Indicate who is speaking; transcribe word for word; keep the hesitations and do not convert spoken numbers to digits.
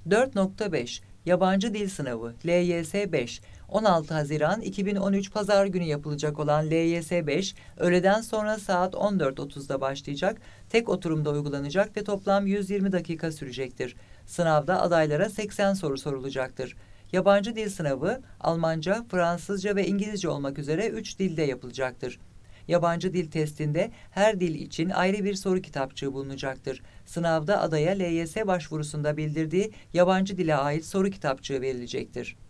Speaker 1: dört nokta beş Yabancı Dil Sınavı L Y S beş on altı Haziran iki bin on üç Pazar günü yapılacak olan L Y S beş, öğleden sonra saat on dört otuzda başlayacak, tek oturumda uygulanacak ve toplam yüz yirmi dakika sürecektir. Sınavda adaylara seksen soru sorulacaktır. Yabancı dil sınavı Almanca, Fransızca ve İngilizce olmak üzere üç dilde yapılacaktır. Yabancı dil testinde her dil için ayrı bir soru kitapçığı bulunacaktır. Sınavda adaya L Y S başvurusunda bildirdiği yabancı dile ait soru kitapçığı verilecektir.